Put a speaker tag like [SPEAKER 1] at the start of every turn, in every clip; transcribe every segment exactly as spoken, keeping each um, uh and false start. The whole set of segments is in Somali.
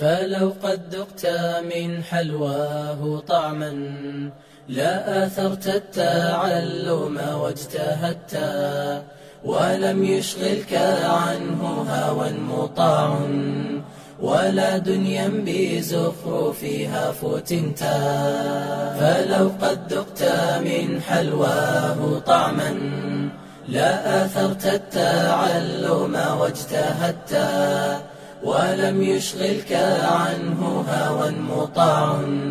[SPEAKER 1] فلو قد ذقت من حلواه طعما لا آثرت التعلم واجتهدت ولم يشغلك عنه هوى مطاع ولا دنيا بزخرفها فتنتا فلو قد ذقت من حلواه طعما لا آثرت التعلم واجتهدت ولم يشغلك عنه هوى مطاع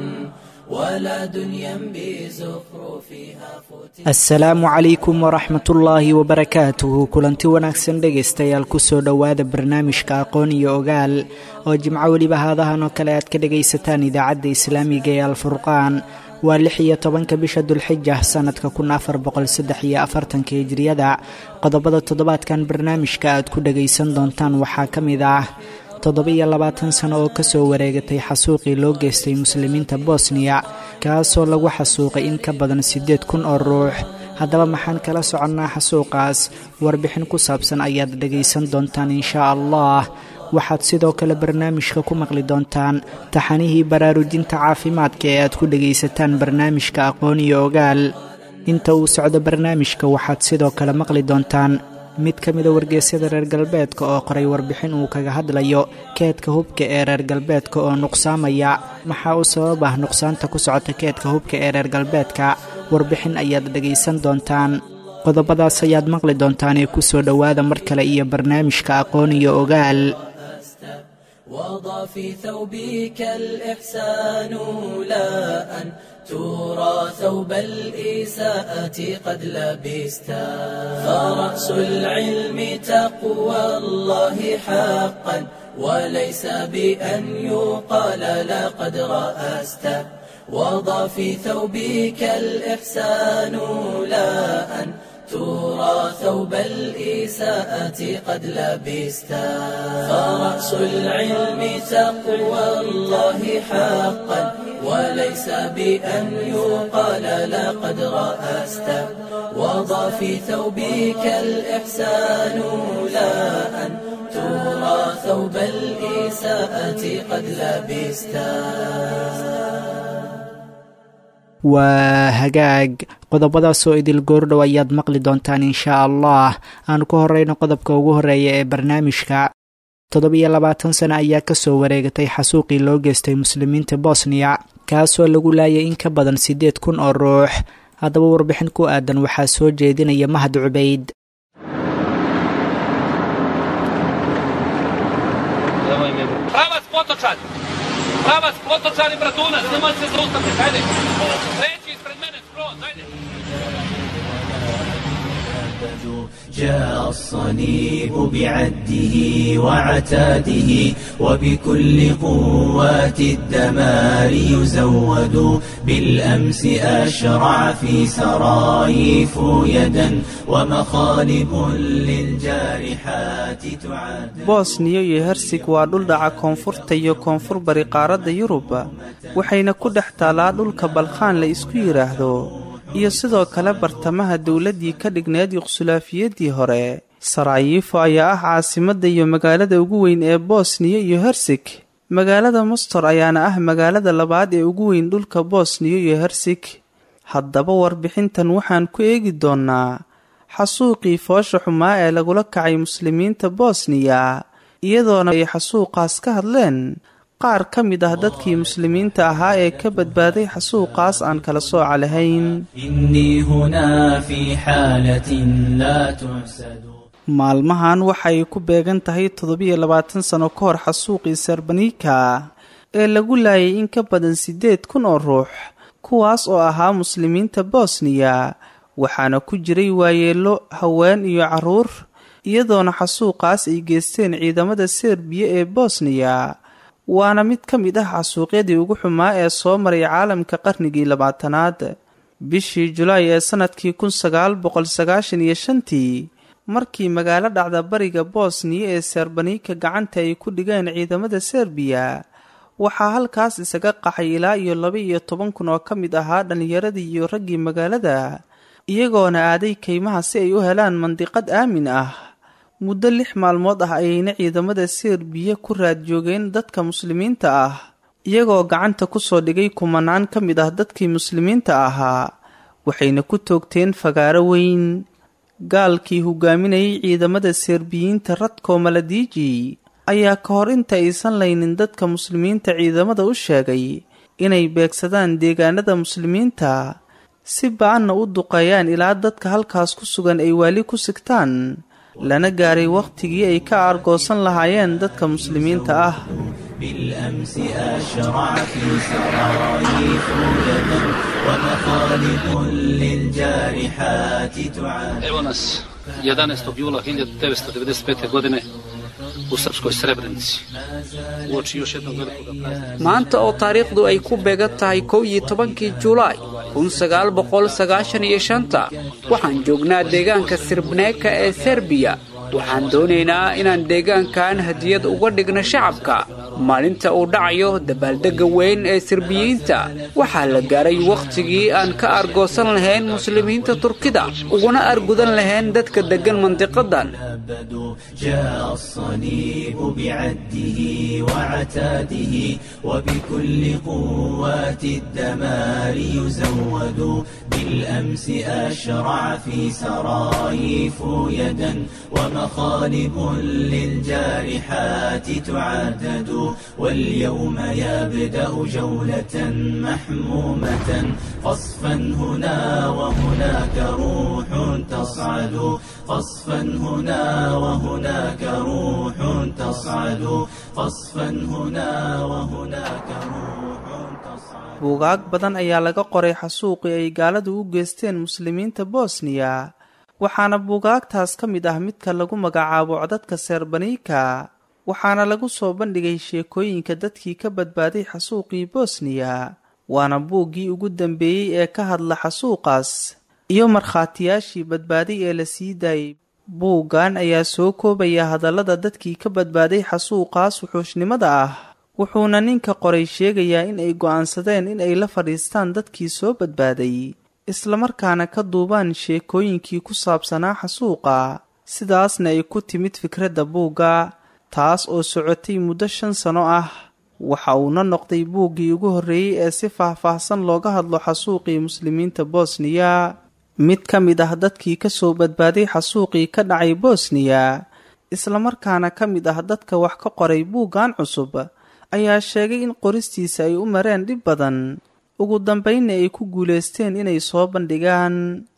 [SPEAKER 1] ولا دنيا بزخرفها فتنتا. السلام عليكم ورحمة الله وبركاته. kulanti wanaagsan dhegeystayaal ku soo dhawaada barnaamijka aqoon iyo ogaal oo jimco waliba haadahan oo kale aad ka dhegaysataan idaacadda islaamiga ee Al-Furqaan. waa lix iyo tobanka bisha Dulxijja sanadka kun afar boqol saddex iyo afartanka hijriyada. qodobada toddobaadkan barnaamijka aad ku dhagaysan doontaan waxaa ka mid ah toddoba iyo labaatan sano oo ka soo wareegatay xasuuqii loo geystay muslimiinta Bosnia kaasoo lagu xasuuqay in ka badan siddeed kun oo ruux. haddaba maxaan kala soconnaa xasuuqaas? warbixin ku saabsan ayaad dhagaysan doontaan insha Allah. waxaad sidoo kale barnaamijka ku maqli doontaan taxanihii baraarujinta caafimaadka ee aad ku dhagaysataan barnaamijka aqoon iyo ogaal. inta uu socdo barnaamijka waxaad sidoo kale maqli doontaan mid ka mida wargeysyada reer galbeedka oo qoray warbixin uu kaga hadlayo keedka hubka ee reer galbeedka oo nuqsaamaya. maxaa u sabab ah nuqsaanta ku socota keedka hubka ee reer galbeedka? warbixin ayaad dhagaysan doontaan. qodobadaas ayaad maqli doontaan ee ku soo dhowaada mar kale iyo barnaamijka aqoon iyo ogaal.
[SPEAKER 2] وضع في ثوبك الإحسان لا أن ترى ثوب الإساءة قد لبستا فرأس العلم تقوى الله حقا وليس بأن يقال لقد رأست وضع في ثوبك الإحسان لا أن ترى ثوب الإساءة قد لبستا فرأس العلم تقوى الله حقا وليس بأن يقال لقد رأست وضع في ثوبك الإحسان لا أن ترى ثوب الإساءة قد لبستا.
[SPEAKER 1] waa hagaag qodobadaasoo idil goordhow ayaad maqli doontaan insha Allah. aan ku horeyno qodobka ugu horeeya ee barnaamijka. toddoba iyo labaatan sano ayaa ka soo wareegatay xasuuqii loo geystay muslimiinta Bosnia kaasoo lagu laayay in ka badan siddeed kun oo ruux. haddaba warbixin ku aadan waxaa soo jeedinaya Mahad Cubayd.
[SPEAKER 3] Pravac, potočani, Bratunac, nemoj se zaustaviti, hajde. Treći ispred mene, skroz, hajde.
[SPEAKER 2] جاء الصليب بعده وعتاده وبكل قوات الدمار يزود بالأمس أشرع في سرايف يدا ومخالب للجارحات تعاد.
[SPEAKER 4] بوسنيا iyo Hersig waa dhul dhaca koonfurta iyo koonfur bari qaaradda Yurub waxayna ku dhex taalaa dhulka Balqaan la isku yiraahdo iyo sidoo kale bartamaha dawladii ka dhigneed Yugoslaafiyadii hore. Sarajevo ayaa ah caasimadda iyo magaalada ugu weyn ee Bosnia iyo Hersig. magaalada Mostar ayaana ah magaalada labaad ee ugu weyn dhulka Bosnia iyo Hersig. haddaba warbixintan waxaan ku eegi doonaa xasuuqii foosha xumaa ee lagula kacay muslimiinta Bosnia iyadoona ay xasuuqaas ka hadleen qaar ka mid ah dadkii muslimiinta ahaa ee ka badbaaday xasuuqaas aan kala sooc lahayn.
[SPEAKER 2] inni huna fi halatin la tuhsad.
[SPEAKER 4] maalmahan waxay ku beegan tahay toddoba iyo labaatan sano ka hor xasuuqii Srebrenica ee lagu laayay in ka badan siddeed kun oo ruux kuwaas oo ahaa muslimiinta Bosnia waxaana ku jiray waayeelo, haween iyo caruur iyadoona xasuuqaas ay geysteen ciidamada Serbiya ee Bosnia. waana mid ka mid ah xasuuqyadii ugu xumaa ee soo maray caalamka qarnigii labaatanaad. bishii Julaay ee sanadkii kun sagaal boqol sagaashan iyo shan markii magaalo dhacda bariga Bosnia ee Srebrenica gacanta ay ku dhigeen ciidamada Serbiya waxaa halkaas isaga qaxay ilaa iyo laba iyo toban kun oo ka mid ahaa dhalinyaradii iyo raggii magaalada iyagoona aaday kaymaha si ay u helaan mandiqad aamin ah. muddo lix maalmood ah ayayna ciidamada serbiya ku raad joogeen dadka muslimiinta ah iyagoo gacanta ku soo dhigay kumanaan ka mid ah dadkii muslimiinta ahaa waxayna ku toogteen fagaaro weyn gaalkii hogaaminayay ciidamada serbiyiinta Ratko Mladic ayaa ka hor inta aysan laynin dadka muslimiinta ciidamada u sheegay inay beegsadaan deegaanada muslimiinta si baanna u duqeeyaan ilaa dadka halkaas ku sugan ay wali ku sigtaan lana gaaray waqtigii ay ka argoosan lahaayeen dadka muslimiinta ah
[SPEAKER 2] بالأمس أشرع في سرايف يدا ومخالب للجارحات تعاني.
[SPEAKER 3] Evo nas jedanaestog jula hiljadu devetsto devedeset pete. godine u srpskoj Srebrenici. Uoči još jednog velikog praznika.
[SPEAKER 5] Maanta oo taariikhdu ay ku beegan tahay kow iyo tobankii Julaay kun sagaal boqol sagaashan iyo shanta waxaan joognaa deegaanka Srebrenica ee Serbiya. waxaan doonaynaa inaan deegaankan hadiyad uga dhigno shacabka maalinta uu dhacayo dabaaldega weyn ee Serbiyiinta waxaa la gaaray waqtigii aan ka argoosan lahayn muslimiinta Turkida uguna argudan lahayn dadka degan mantiqadan
[SPEAKER 2] جاء الصليب بعده وعتاده وبكل قوات الدمار يزود بالأمس أشرع في سرايف يدا ومخالب للجارحات تعدد واليوم يبدأ جولة محمومة قصفا هنا وهناك روح تصعد قصفا هنا وهناك روح تصعد قصفا هنا وهناك روح تصعد.
[SPEAKER 4] buugaag badan ayaa laga qoray xasuuqii ay gaaladu u geysteen muslimiinta Bosniya waxaana buugaagtaas ka mid ah midka lagu magacaabo codadka Srebrenica waxaana lagu soo bandhigay sheekooyinka dadkii ka badbaaday xasuuqii Bosniya waana buuggii ugu dambeeyay ee ka hadla xasuuqaas iyo markhaatiyaashii badbaaday ee la sii daayay buuggan ayaa soo koobaya hadallada dadkii ka badbaaday xasuuqaas wuxuushnimada ah wuxuuna ninka qoray sheegayaa in ay go'aansadeen in ay la fadhiistaan dadkii soo badbaaday isla markaana ka duubaan sheekooyinkii ku saabsanaa xasuuqa sidaasna ay ku timid fikradda buugga taas oo socotay muddo shan sano ah waxa uuna noqday buuggii ugu horreeyay ee si faahfaahsan looga hadlo xasuuqii muslimiinta Bosniya mid ka mid ah dadkii ka soo badbaaday xasuuqii ka dhacay Bosniya isla markaana ka mid ah dadka wax ka qoray buuggan cusub ayaa sheegay in qoristiisa ay u mareen dhib badan ugu dambeynna ay ku guuleysteen inay soo bandhigaan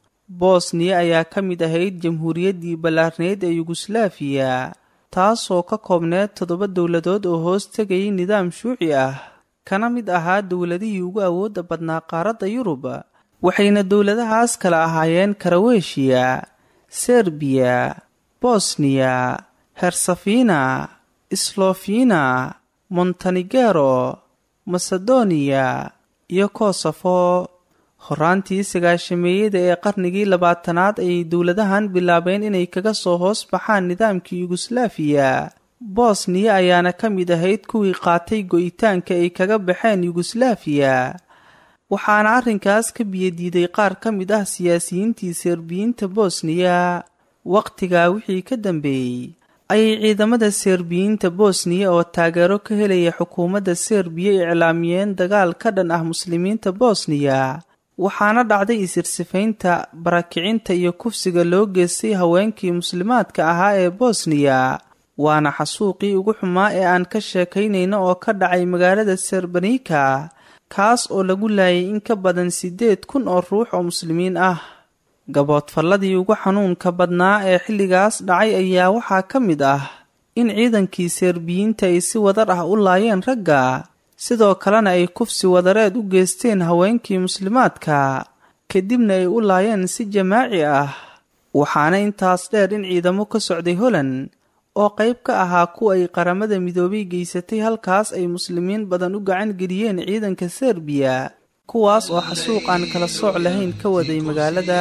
[SPEAKER 4] Bosniya ayaa ka mid ahayd jamhuuriyaddii ballaarneed ee Yugoslaafiya taasoo ka koobneed toddoba dowladood oo hoos tegayay nidaam shuuci ah kana mid ahaa dowladihii ugu awoodda badnaa qaaradda Yurub waxayna dowladahaas kala ahaayeen Croatia, Serbia, Bosnia, Herzegovina, Slovenia, Montenegro, Macedonia iyo Kosovo. horaantii sagaashameeyada ee qarnigii labaatanaad ay dowladahan bilaabeen inay kaga soo hoos baxaan nidaamkii Yugoslaafiya. Bosniya ayaana ka mid ahayd kuwii qaatay go'itaanka ay kaga baxeen Yugoslaafiya. waxaana arrinkaas ka biyadiiday qaar ka mid ah siyaasiyiintii Serbiyiinta Bosniya. waqtigaa wixii ka dambeeyey ayay ciidamada Serbiyiinta Bosniya oo taageero ka helaya xukuumadda Serbiya iclaamiyeen dagaal ka dhan ah muslimiinta Bosniya waxaana dhacday isirsifaynta barakicinta iyo kufsiga loo geystay haweenkii muslimaadka ahaa ee Bosniya waana xasuuqii ugu xumaa ee aan ka sheekaynayno oo ka dhacay magaalada Srebrenica kaas oo lagu laayay in ka badan sideed kun oo ruux oo muslimiin ah. gaboodfalladii ugu xanuunka badnaa ee xilligaas dhacay ayaa waxaa ka mid ah in ciidankii Serbiyiinta ay si wadar ah u laayeen ragga sidoo kalena ay kufsi wadareed u geysteen haweenkii muslimaadka kadibna ay u laayeen si jamaaci ah waxaana intaas dheer in ciidamo ka socday Holland oo qayb ka ahaa kuwa ay qaramada midoobay geysatay halkaas ay muslimiin badan u gacan geliyeen ciidanka Serbiya kuwaas oo xasuuq aan kala sooc lahayn ka waday magaalada.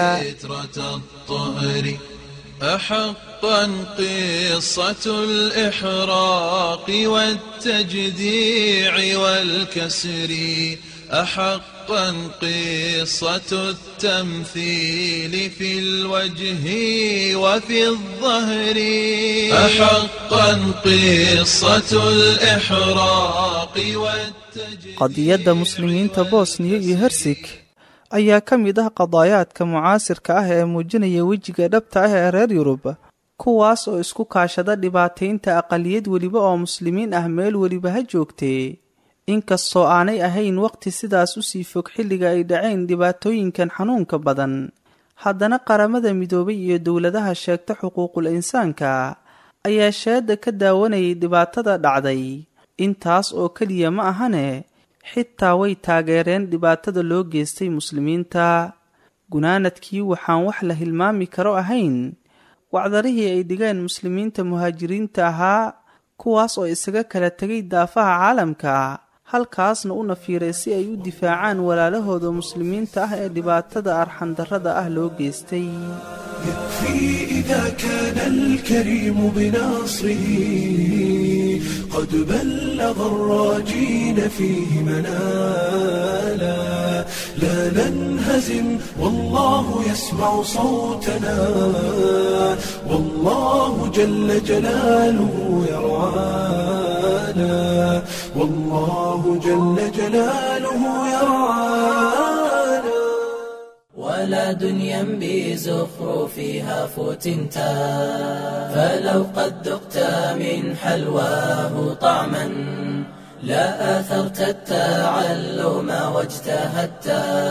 [SPEAKER 6] أحقا قصة الإحراق والتجديع والكسر أحقا قصة التمثيل في الوجه وفي الظهر أحقا قصة الإحراق والتجريد.
[SPEAKER 4] qadiyadda muslimiinta bosniya iyo hersig ayaa ka mid ah qadaayaadka mucaasirka ah ee muujinaya wejiga dhabta ah ee reer yurub, kuwaas oo isku kaashada dhibaataynta aqaliyad weliba oo muslimiin ah meel weliba ha joogtee. inkastoo aanay ahayn waqti sidaas u sii fog xilliga ay dhaceen dhibaatooyinkan xanuunka badan, haddana qaramada midoobay iyo dowladaha sheegta xuquuqul insaanka ayaa sheeda ka daawanayay dhibaatada dhacday. intaas oo keliya ma ahane, xitaa way taageereen dhibaatada loo geystay muslimiinta. gunaanadkii waxaan wax la hilmaami karo ahayn wacdarihii ay dhigeen muslimiinta muhaajiriinta ahaa, kuwaas oo isaga kala tegay daafaha caalamka, halkaasna u nafiiray si ay u difaacaan walaalahooda muslimiinta ah ee dhibaatada arxandarrada ah loo geystay.
[SPEAKER 7] يكفي إذا كان الكريم بناصره قد بلغ الراجين فيه منالا. لا ننهزم والله يسمع صوتنا، والله جل جلاله يرعانا، والله جل جلاله يرعانا.
[SPEAKER 1] ولا دنيا بزخرفها فتنتا، فلو قد ذقت من حلواه طعما لا آثرت التعلم واجتهدت،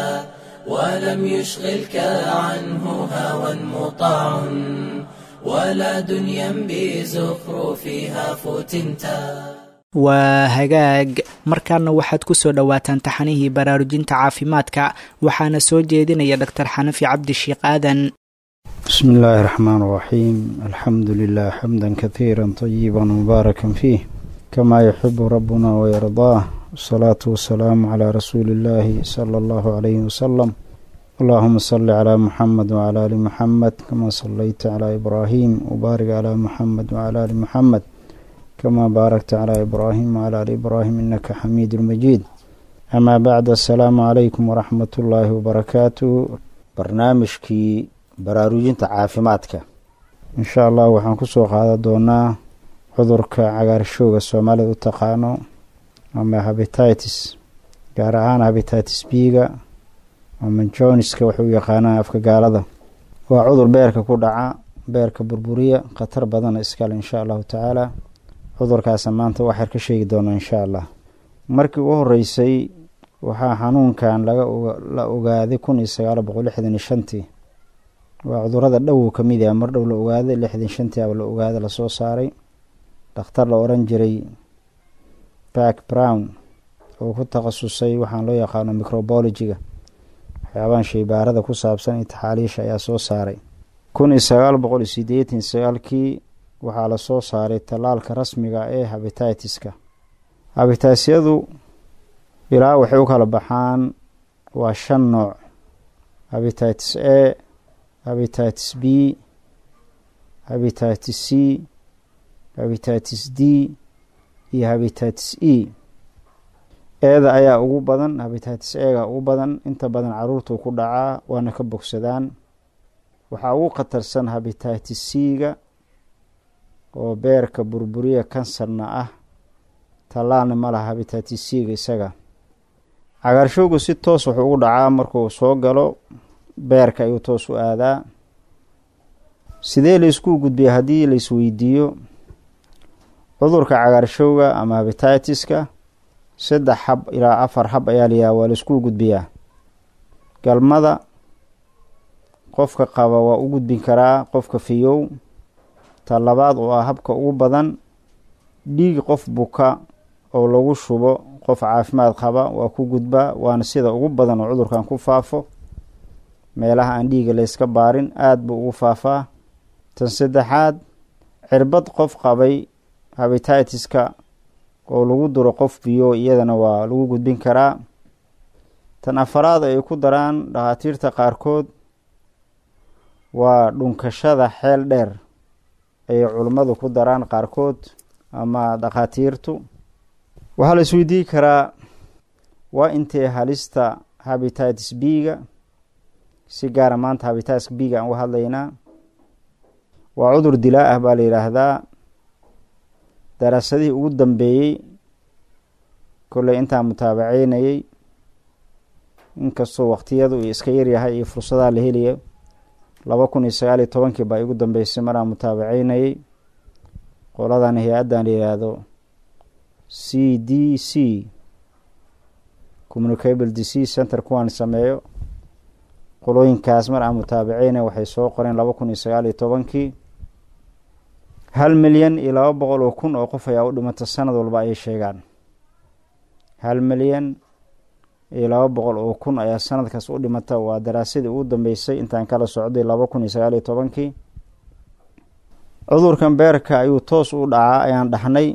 [SPEAKER 1] ولم يشغلك عنه هوى مطاع، ولا دنيا بزخرفها فتنتا.
[SPEAKER 8] waa hagaag markaana waxaad ku soo dhowaataan taxanihii baraarujinta caafimaadka, waxaana soo jeedinaya dhaktar xanafi cabdi sheekh aadan.
[SPEAKER 9] بسم الله الرحمن الرحيم. الحمد لله حمدا كثيرا طيبا مباركا فيه كما يحب ربنا ويرضاه، والصلاة والسلام على رسول الله صلى الله عليه وسلم. اللهم صل على محمد وعلى آل محمد كما صليت على إبراهيم، وبارك على محمد وعلى آل محمد كما باركت على إبراهيم وعلى آل إبراهيم إنك حميد مجيد. أما بعد، السلام عليكم ورحمة الله وبركاته. برنامجكي baraarujinta caafimaadka insha Allah waxaan ku soo qaadan doonaa cudurka cagaarshowga Soomaalida u taqaano ama hepatitis, gaar ahaan hepatitis B-ga ama Johnska waxa uu yaqaanaa afka gaalada. waa cudur beerka ku dhaca, beerka burburiya, khatar badan iska leh insha Allah taala. cudurkaas maanta waxaan ka sheegi doonaa insha Allah. markii ugu horeysay waxaa xanuunkan laga la ogaaday kun iyo sagaal boqol lixdan iyo shan tii. waa cudurada dhow ka mid ah, mar dhow la ogaaday lixdan iyo shan tii aba la ogaaday, la soo saaray dhakhtar la oran jiray Pack Brown oo ku takhasusay waxaan loo yaqaano microbiology-ga, waxyaabahan shaybaarada ku saabsan iyo taxaaliisha ayaa soo saaray. kun iyo sagaal boqol siddeetan iyo sagaal kii waxaa la soo saaray tallaalka rasmiga ee hepatitis-ka. hepatitis-yadu ilaa waxay u kala baxaan waa shan nooc: hepatitis A, hepatitis B, hepatitis C, hepatitis D iyo hepatitis E. eeda ayaa ugu badan, hepatitis A-ga ugu badan, inta badan caruurtu ku dhacaa waana ka bogsadaan. waxaa ugu khatarsan hepatitis C-ga oo beerka burburiya, kansarna ah, tallaalna ma laha hepatitis C-ga isaga. cagaarshowgu si toos wuxuu ugu dhacaa markuu soo galo beerka ayuu toos u aadaa. sidee la isku gudbiya haddii la isweydiiyo? cudurka cagaarshowga ama hepatitis-ka saddex hab ilaa afar hab ayaa layaa waa la isku gudbiyaa. galmada qofka qaba waa u gudbin karaa qofka fiyow. ta labaad oo ah habka ugu badan, dhiig qof buka oo lagu shubo qof caafimaad qaba waa ku gudbaa, waana sida ugu badan oo cudurkan ku faafo. meelaha aan dhiiga la iska baarin aad buu ugu faafaa. tan saddexaad, cirbad qof qabay hepatitis-ka oo lagu duro qof biyo, iyadana waa lagu gudbin karaa. tan afaraad ay ku daraan dhakhaatiirta qaarkood waa dhunkashada xeel dheer ay culimadu ku daraan qaarkood ama dhakhaatiirtu. waxaa la isweydiin karaa waa intee halista hepatitis b-ga si gaara maanta hepatitis b-ga aan uga hadlaynaa. waa cudur dilaa ah baa la yidhaahdaa. daraasadihii ugu dambeeyey kolley intaan mutaabaceynayay, inkastoo waqtiyadu uu iska yaryahay iyo fursadaha la helayo, laba kun iyo sagaal iyo tobankii baa igu dambeysay maraan mutaabaceynayay. qoladan hay-addan la yidhaahdo c d c communicable disease center kuwaan sameeyo, qolooyinkaas mar aan mutaabaceynay waxay soo qoreen laba kun iyo sagaal iyo tobankii hal milyan iyo laba boqol oo kun oo qof ayaa u dhimata sanad walba ayay sheegaan. hal milyan iyo laba boqol oo kun ayaa sanadkaas u dhimata. waa daraasadii ugu dambeysay intaan kala socday laba kun iyo sagaal iyo tobankii. cudurkan beerka ayuu toos u dhacaa ayaan dhahnay.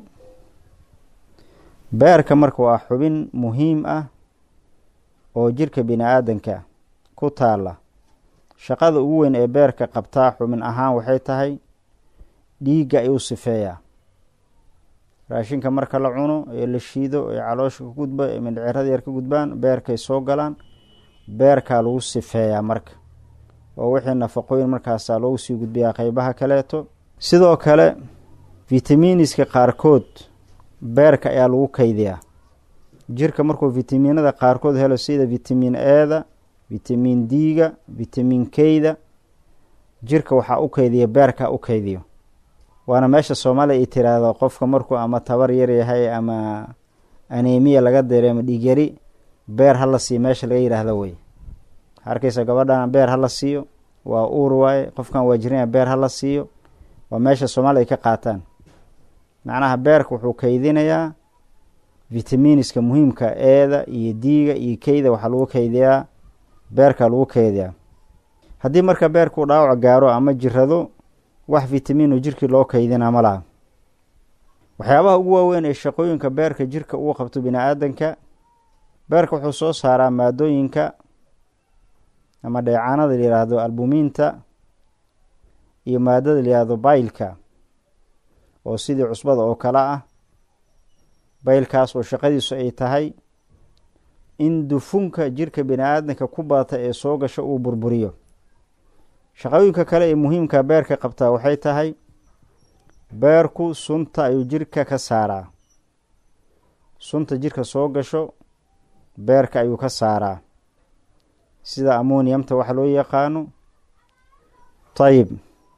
[SPEAKER 9] beerka marka waa xubin muhiim ah oo jirka bini aadanka ku taala. shaqada ugu weyn ee beerka qabtaa xubin ahaan waxay tahay dhiigga ayuu sifeeyaa. raashinka marka la cuno ee la shiido ee caloosha ka gudba ee mindhicirada yar ka gudbaan beerkay soo galaan. beerkaa lagu sifeeyaa marka, oo wixii nafaqooyin markaasaa loogu sii gudbiyaa qeybaha kaleeto. sidoo kale vitamiiniska qaarkood beerka ayaa lagu kaydiyaa. jirka markuu vitamiinada qaarkood helo sida vitamiin eeda, vitamiin d-ga, vitamiin k-da, jirka waxaa u kaydiya beerka u kaydiyo. waana meesha soomaaliya ay tiraahdo qofka markuu ama tabar yar yahay ama anemiya laga dareemo dhiigyari, beer hala siiyo meesha laga yidhaahdo wey. arkaysa gabadhan beer hala siiyo, waa uur waaye, qofkan waa jirina beer hala siiyo, waa meesha soomaaliya ay ka qaataan. macnaha beerka wuxuu kaydinayaa vitamiiniska muhiimka eeda iyo d-ga iyo k-da waxaa lagu kaydiyaa beerka lagu kaydiyaa. haddii marka beerkuu dhaawac gaaro ama jirado, wax vitamiinu jirkii loo kaydinaa ma laha. waxyaabaha ugu waaweyn ee shaqooyinka beerka jirka uu qabto bini aadanka, beerka wuxuu soo saaraa maadooyinka ama dheecaanada la yidhaahdo albumiinta iyo maadada la yidhaahdo baylka oo sidii cusbada oo kale ah. baylkaas oo shaqadiisu ay tahay in dufunka jirka bini aadanka ku baata ee soo gasha uu burburiyo. shaqooyinka kale ee muhiimka beerka qabtaa waxay tahay beerku sunta ayuu jirka ka saaraa. sunta jirka soo gasho beerka ayuu ka saaraa, sida ammoniumta waxa loo yaqaano. tayib,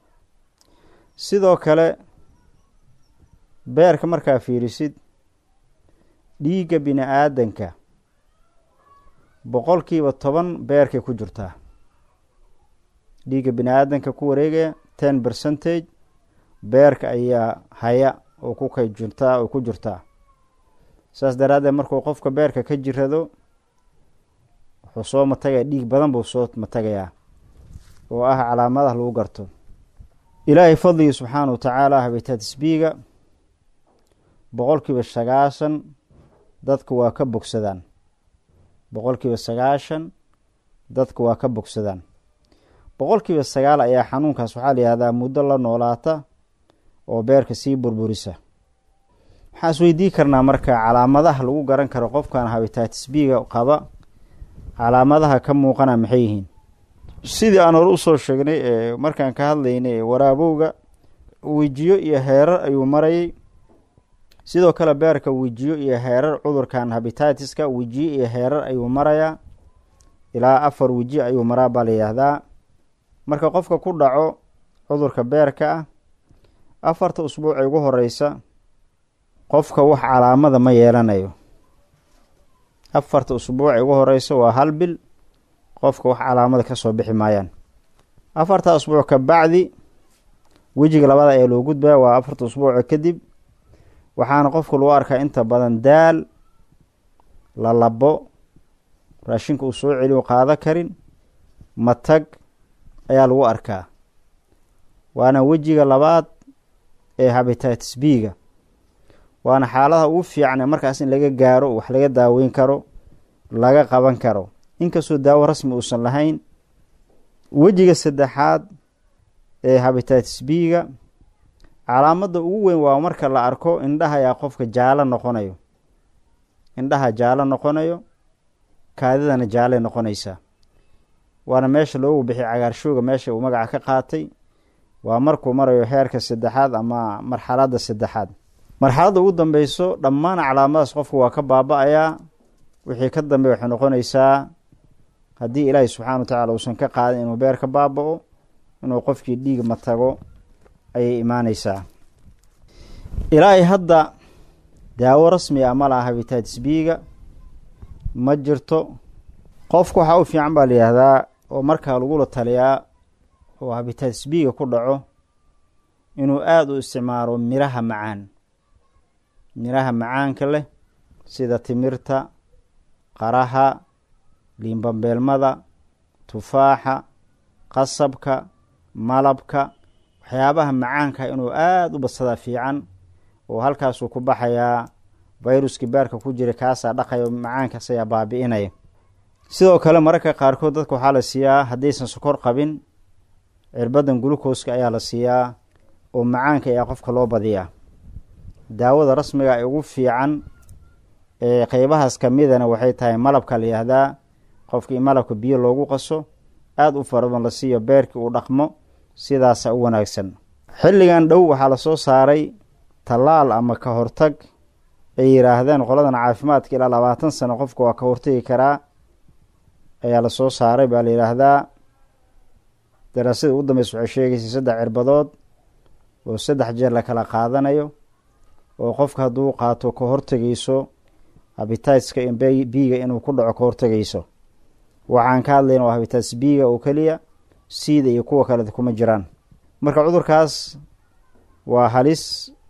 [SPEAKER 9] sidoo kale beerka markaa fiirisid, dhiigga bini aadanka boqolkiiba toban beerkay ku jirtaa. dhiigga bini aadanka ku wareegaya ten percentage beerka ayaa haya oo ku kay jirtaa oo ku jirtaa. saas daraaddeed markuu qofka beerka ka jirado wuxuu soo matagaya dhiig badan buu soo matagayaa oo ah calaamadaha lagu garto. ilaahay fadligii subxaana wa tacaala hepatitis b-ga boqolkiiba sagaashan dadka waa ka bogsadaan. boqolkiiba sagaashan dadka waa ka bogsadaan. boqolkiiba sagaal ayaa xanuunkaas waxaa la yihahdaa muddo la noolaata oo beerka sii burburisa. waxaan isweydii karnaa marka calaamadaha lagu garan karo qofkan hepatitis b-ga qaba, calaamadaha ka muuqana maxay yihiin? sidii aan hore usoo sheegnay ee markaan ka hadlaynay waraabowga, wejiyo iyo heerar ayuu marayay. sidoo kale beerka wejiyo iyo heerar cudurkan hepatitiska wejiyo iyo heerar ayuu marayaa. ilaa afar weji ayuu maraa baa la yihahdaa. marka qofka ku dhaco cudurka beerka ah, afarta usbuuc ee ugu horeysa qofka wax calaamada ma yeelanayo. afarta usbuuc ee ugu horeysa waa hal bil, qofka wax calaamada ka soo bixi maayaan. afarta usbuuc ka bacdi wejiga labada ayaa loo gudbaya, waa afarta usbuuc kadib. waxaana qofka lagu arkaa inta badan daal, la labo, raashinka uu soo celiyo qaado karin, matag ayaa lagu arkaa. waana wejiga labaad ee hepatitis b-ga. waana xaaladaha ugu fiican ee markaas in laga gaaro, wax laga daaweyn karo, laga qaban karo, inkastoo daawo rasmi uusan lahayn. wejiga saddexaad ee hepatitis b-ga, calaamada ugu weyn waa marka la arko indhaha ayaa qofka jaalo noqonayo. indhaha jaalo noqonayo kaadidana jaalay noqonaysaa. waana meesha loogu bixiy cagaarshooga meesha uu magaca ka qaatay. waa markuu marayo heerka saddexaad ama marxaladda saddexaad. marxaladda ugu dambeyso dhammaan calaamadaas qofku waa ka baaba-ayaa. wixii ka dambeey waxay noqonaysaa haddii ilaahay subxaana wa tacaala uusan ka qaadin inuu beer ka baaba-o inuu qofkii dhiig ma tago ayay imaaneysaa. ilaahay hadda daawo rasmi ah ma laha hepatitis B-ga ma jirto. qofku waxaa u fiican baa la yihahdaa oo markaa lagula taliyaa oo hepatitis B-ga ku dhaco inuu aada u isticmaalo miraha macaan. miraha macaanka leh sida timirta, qaraha, liinbambeelmada, tufaaxa, qasabka, malabka, waxyaabaha macaanka inuu aada u badsadaa fiican. oo halkaasuu ku baxayaa viruskii beerka ku jira kaasaa dhaqayo macaankaas ayaa baabi-inaya. sidoo kale mararka qaarkood dadka waxaa la siiyaa haddaysan sokor qabin cirbadan gulukoska ayaa la siiyaa oo macaanka ayaa qofka loo badiyaa. daawada rasmiga ee ugu fiican ee qeybahaas kamidana waxay tahay malabka la yihahdaa. qofka in malabka biyo loogu qaso aada u farabadan la siiyo beerkii uu dhaqmo sidaasa u wanaagsan. xilligan dhow waxaa lasoo saaray tallaal ama ka hortag ay yihaahdeen qoladan caafimaadka ilaa labaatan sano qofka waa ka hortagi karaa ayaa lasoo saaray baa la yihaahdaa. daraasada ugu dambeysa waxay sheegaysa saddex cirbadood oo saddex jeer la kala qaadanayo oo qofka hadduu qaato ka hortagayso habitaiska B-ga inuu ku dhaco ka hortagayso. waxaan ka hadlayna waa habitais B-ga oo keliya, siida iyo kuwa kale kuma jiraan. marka cudurkaas waa halis,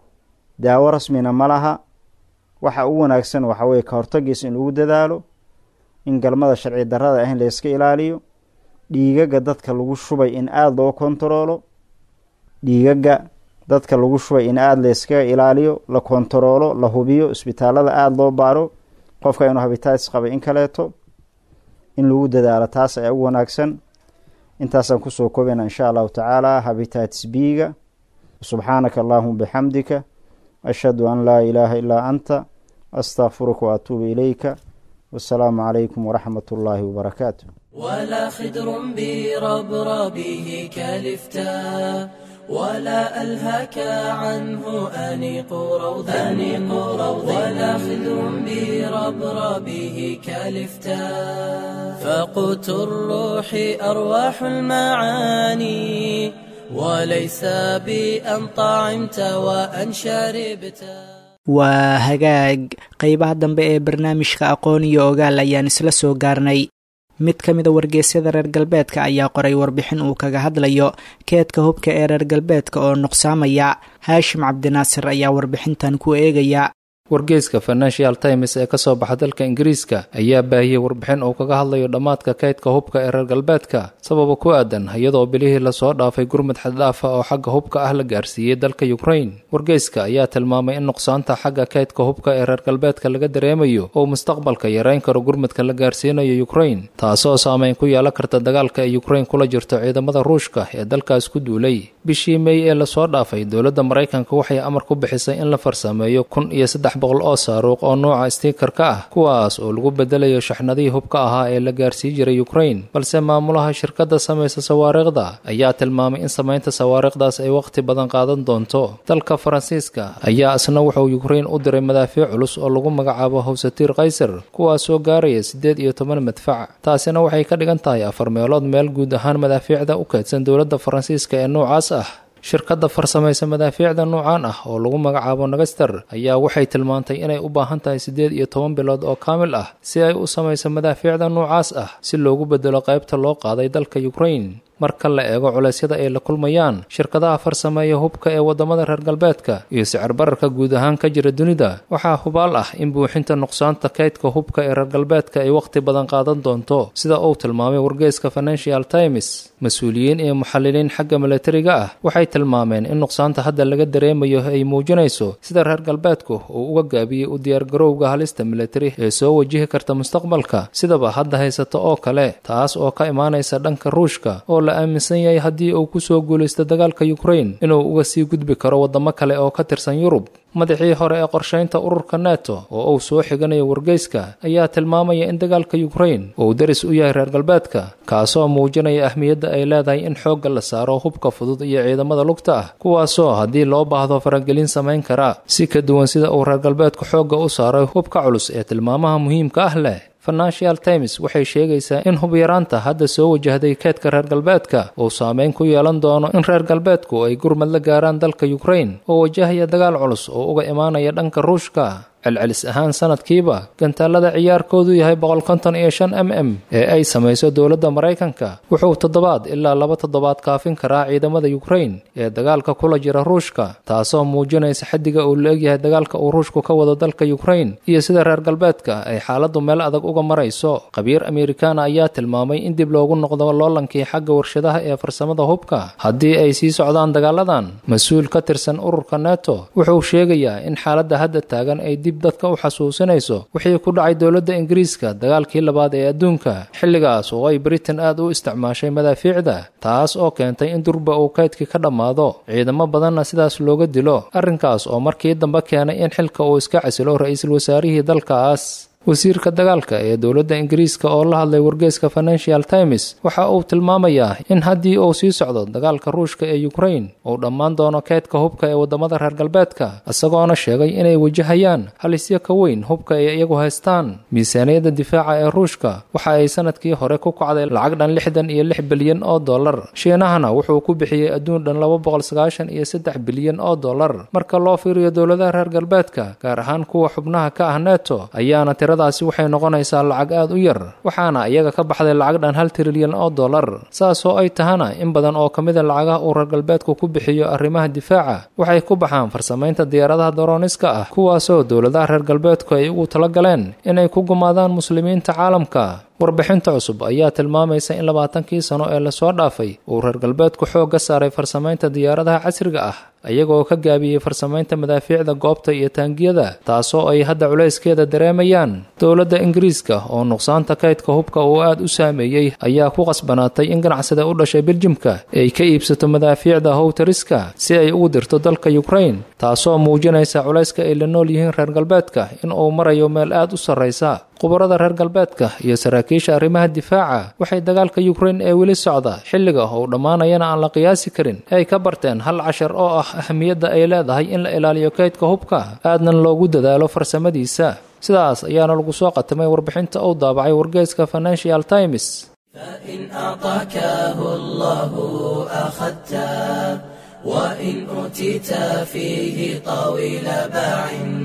[SPEAKER 9] daawo rasmina ma laha. waxa ugu wanaagsan waxa weye ka hortagiisa in lagu dadaalo, in galmada sharci darrada ah in la iska ilaaliyo, dhiigaga dadka lagu shubay in aada loo kontaroolo, dhiigaga dadka lagu shubay in aada la iskaga ilaaliyo, la kontaroolo, la hubiyo, isbitaalada aada loo baaro qofka inuu hepatitis qabay in kaleeto in lagu dadaalo. taas ayaa ugu wanaagsan. intaasaan kusoo koobeyna insha allahu tacaala hepatitis B-ga. subxaanaka allahuma bixamdika ashhadu an laa ilaaha ilaa anta astaqfiruka waatuubu ilayka. wasalaamu calaykum waraxmat ullaahi wabarakaatu.
[SPEAKER 1] ولا خدر بربربه كالفتاء ولا ألهك عنه أنيق روضا أنيق روضا ولا خدر بربربه كالفتاء فقوت الروح أرواح المعاني وليس بأن طعمت وأن شربت.
[SPEAKER 8] waa hagaag qeybaha dambe ee barnaamijka aqoon iyo ogaal ayaan isla soo gaarnay. mid ka mida wargeysyada reer galbeedka ayaa qoray warbixin uu kaga hadlayo keedka hubka ee reer galbeedka oo nuqsaamaya. haashim cabdinaasir ayaa warbixintan ku eegaya.
[SPEAKER 10] wargeyska financial times ee kasoo baxa dalka ingiriiska ayaa baahiyey warbixin uu kaga hadlayo dhammaadka kaydka hubka ee reer galbeedka sababa ku aadan iyadoo bilihii lasoo dhaafay gurmad xaddaafa oo xagga hubka ah la gaarsiiyey dalka Ukraine. wargeyska ayaa tilmaamay in nuqsaanta xagga kaydka hubka ee reer galbeedka laga dareemayo oo mustaqbalka yareyn karo gurmadka la gaarsiinayo Ukraine, taasoo saameyn ku yeelan karta dagaalka ay Ukraine kula jirto ciidamada Ruushka ee dalkaas ku duulay. bishii May ee lasoo dhaafay dowladda Mareykanka waxay amar ku bixisay in la farsameeyo kun iyo saddex boqol oo saaruuq oo nooca stiikarka ah kuwaas oo lagu bedelayo shaxnadii hubka ahaa ee la gaarsii jiray Ukraine, balse maamulaha shirkadda samaysa sawaariikhda ayaa tilmaamay in samaynta sawaariikhdaas ay waqti badan qaadan doonto. dalka Faransiiska ayaa isna wuxuu Ukraine u diray madaafiic culus oo lagu magacaabo Hawsatiir Qaysar kuwaas oo gaaraya siddeed iyo toban madfac. taasina waxay ka dhigan tahay afar meelood meel guud ahaan madaafiicda u kaydsan dowladda Faransiiska ee noocaas ah. shirkadda farsamaysa madaafiicda noocaan ah oo lagu magacaabo Nagaster ayaa waxay tilmaantay inay u baahan tahay siddeed iyo toban bilood oo kaamil ah si ay u samayso madaafiicda noocaas ah si loogu bedelo qaybta loo qaaday dalka Ukraine. marka la eego culeysyada ay la kulmayaan shirkadaha farsameeya hubka ee wadamada reer galbeedka iyo sicir bararka guud ahaan ka jira dunida, waxaa hubaal ah in buuxinta nuqsaanta kaydka hubka ee reer galbeedka ay waqti badan qaadan doonto, sida uu tilmaamay wargeyska Financial Times. mas-uuliyiin iyo muxalliliin xagga milatariga ah waxay tilmaameen in nuqsaanta hadda laga dareemayo ay muujinayso sida reer galbeedku uu uga gaabiyey u diyaargarowga halista milatari ee soo wajihi karta mustaqbalka sidaba hadda haysato oo kale, taas oo ka imaanaysa dhanka Ruushka oo la aaminsan yahay haddii uu ku soo guulaysto dagaalka yukrain inuu uga sii gudbi karo waddamo kale oo ka tirsan yurub madaxii hore ee qorshaynta ururka neto oo uu soo xiganayo wargeyska ayaa tilmaamaya in dagaalka yukrain uu daris u yahay reer galbeedka kaasoo muujinaya ahmiyadda ay leedahay in xoogga la saaro hubka fudud iyo ciidamada lugta ah kuwaasoo haddii loo baahdo faragelin samayn kara si ka duwan sida uu reer galbeedku xoogga u saaray hubka culus ee tilmaamaha muhiimka ah leh financial times waxay sheegaysaa in hubyaraanta hadda soo wajahday keedka reer galbeedka uu saameyn ku yeelan doono in reer galbeedku ay gurmad la gaaraan dalka yukrain oo wajahaya dagaal culus oo uga imaanaya dhanka ruushka celcelis ahaan sanadkiiba gantaalada ciyaarkoodu yahay boqol konton iyo shan m m ee ay samayso dowladda maraykanka wuxuu toddobaad ilaa laba toddobaad kaafin karaa ciidamada yukrain ee dagaalka kula jira ruushka taasoo muujinaysa xaddiga uu la egyahay dagaalka uu ruushku ka wado dalka yukrain iyo sida reer galbeedka ay xaaladdu meel adag uga marayso khabiir amerikaana ayaa tilmaamay in dib loogu noqdo loolankii xagga warshadaha ee farsamada hubka haddii ay sii socdaan dagaaladan mas-uul ka tirsan ururka neto wuxuu sheegayaa in xaaladda hadda taagan ay dib dadka u xasuusinayso wixii ku dhacay dowladda ingiriiska dagaalkii labaad ee adduunka xilligaas oo ay britain aad u isticmaashay madaafiicda taas oo keentay in durba uu kaydkii ka dhammaado ciidamo badanna sidaas looga dilo arrinkaas oo markii dambe keenay in xilka uu iska casilo ra-iisul wasaarihii dalkaas wasiirka dagaalka ee dowladda ingiriiska oo la hadlay wargeyska financial times waxa uu tilmaamayaa in haddii uu sii socdo dagaalka ruushka ee yukrain uu dhammaan doono keydka hubka ee waddamada reer galbeedka isagoona sheegay inay wajahayaan halisyo ka weyn hubka ay iyagu haystaan miisaaniyadda difaaca ee ruushka waxa ay sanadkii hore ku kacday lacag dhan lixdan iyo lix bilyan oo dollar shiinahana wuxuu ku bixiyey adduun dhan laba boqol sagaashan iyo saddex bilyan oo dollar marka loo fiiriyo dowladaha reer galbeedka gaar ahaan kuwa xubnaha ka ah neto ayaana tira daasi waxay noqonaysaa lacag aad u yar waxaana iyaga ka baxday lacag dhan hal trilyan oo dollar saasoo ay tahana in badan oo ka mid a lacagaha uu reer galbeedku ku bixiyo arrimaha difaaca waxay ku baxaan farsamaynta diyaaradaha darooniska ah kuwaasoo dowladaha reer galbeedku ay ugu tala galeen inay ku gumaadaan muslimiinta caalamka warbixinta cusub ayaa tilmaamaysa in labaatankii sano ee lasoo dhaafay uu reer galbeedku xoog ka saaray farsamaynta diyaaradaha casriga ah iyagoo ka gaabiyey farsamaynta madaafiicda goobta iyo taangiyada taasoo ay hadda culayskeeda dareemayaan dowladda ingiriiska oo nuqsaanta kaydka hubka uu aad u saameeyey ayaa ku qasbanaatay in ganacsada u dhashay beljimka ay ka iibsato madaafiicda howtariska si ay ugu dirto dalka yukrain taasoo muujinaysa culayska ay la nool yihiin reer galbeedka in uu marayo meel aad u sarraysa khubarada reer galbeedka iyo saraakiisha arrimaha difaaca waxay dagaalka yukrain ee weli socda xilliga uu dhammaanayana aan la qiyaasi karin ay ka barteen hal cashar oo ah ahmiyadda ay leedahay in la ilaaliyo kaydka hubka aadna loogu dadaalo farsamadiisa sidaas ayaana lagu soo qatimay warbixinta uu daabacay wargeyska financial times
[SPEAKER 1] فإن أعطاكه الله أخذته وإن أوتيت فيه طويل باع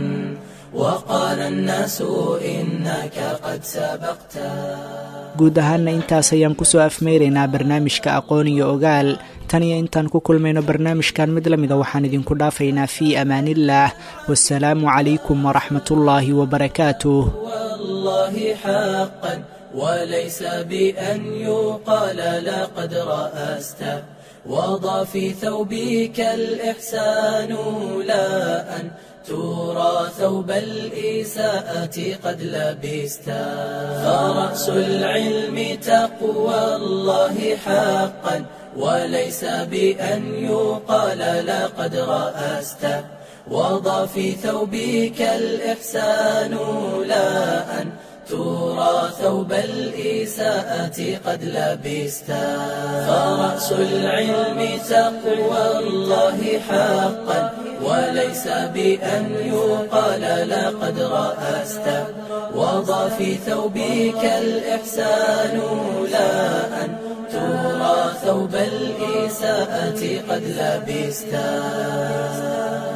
[SPEAKER 1] وقال الناس إنك قد سبقت.
[SPEAKER 8] guud ahaana intaas ayaan kusoo afmeeraynaa barnaamijka aqoon iyo ogaal tan iyo intaan ku kulmayno barnaamijkan mid la mida waxaan idinku dhaafaynaa fii amaanillaah wasalaamu calaykum waraxmatullaahi wabarakaatuh
[SPEAKER 1] والله حقا وليس بأن يقال لقد رأست وضع في ثوبك الإحسان لا أن ترى ثوب الإساءة قد لبست فرأس العلم تقوى الله حقا وليس بأن يقال لقد رأست وضع في ثوبك الإحسان لا أن ترى ثوب الإساءة قد لبست فرأس العلم تقوى الله حقا وليس بأن يقال لقد رأست وضع في ثوبك الإحسان لا أن ترى ثوب الإساءة قد لبست